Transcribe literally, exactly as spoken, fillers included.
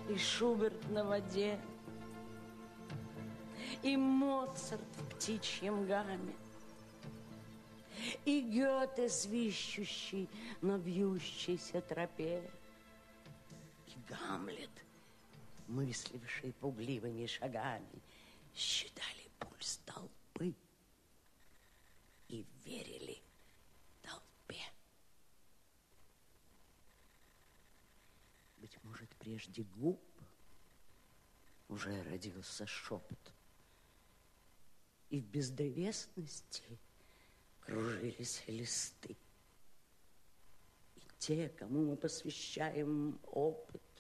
и Шуберт на воде, и Моцарт в птичьем гамме, и Гёте, свищущий на вьющейся тропе, и Гамлет, мысливший пугливыми шагами, считали пульс толпы и верили толпе. Быть может, прежде губ уже родился шепот, и в бездровесности кружились листы. И те, кому мы посвящаем опыт,